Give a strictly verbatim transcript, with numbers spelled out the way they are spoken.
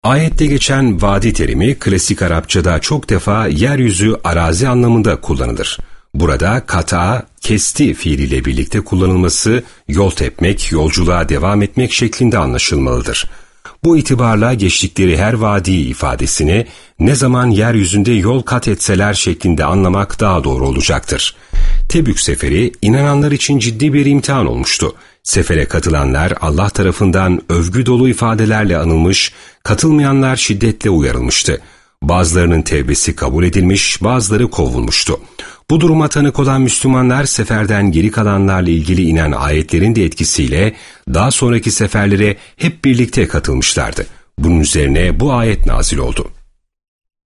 Ayette geçen vadi terimi klasik Arapçada çok defa yeryüzü, arazi anlamında kullanılır. Burada kata, kesti fiiliyle birlikte kullanılması yol tepmek, yolculuğa devam etmek şeklinde anlaşılmalıdır. Bu itibarla geçtikleri her vadi ifadesini ne zaman yeryüzünde yol kat etseler şeklinde anlamak daha doğru olacaktır. Tebük seferi inananlar için ciddi bir imtihan olmuştu. Sefere katılanlar Allah tarafından övgü dolu ifadelerle anılmış, katılmayanlar şiddetle uyarılmıştı. Bazılarının tevbesi kabul edilmiş, bazıları kovulmuştu. Bu duruma tanık olan Müslümanlar seferden geri kalanlarla ilgili inen ayetlerin de etkisiyle daha sonraki seferlere hep birlikte katılmışlardı. Bunun üzerine bu ayet nazil oldu.